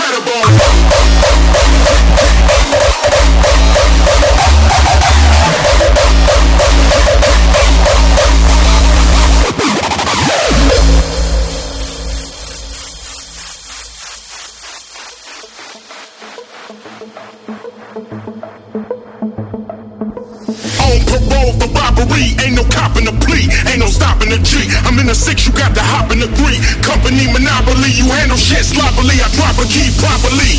Ain't no copping the plea, ain't no stopping the G. I'm in the 6, you got to hop in the 3. Company monopoly, you handle shit sloppily. I drop a key properly.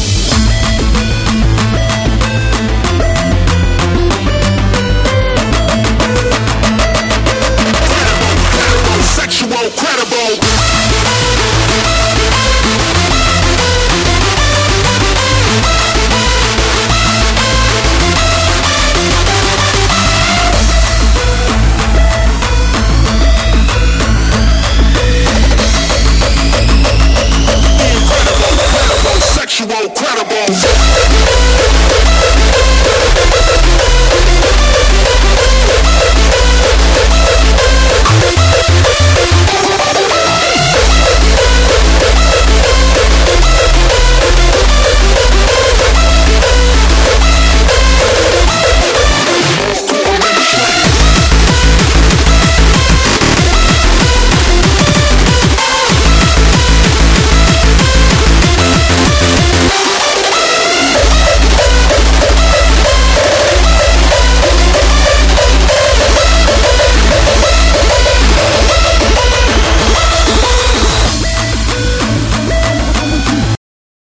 Credible, sexual, credible. Credible.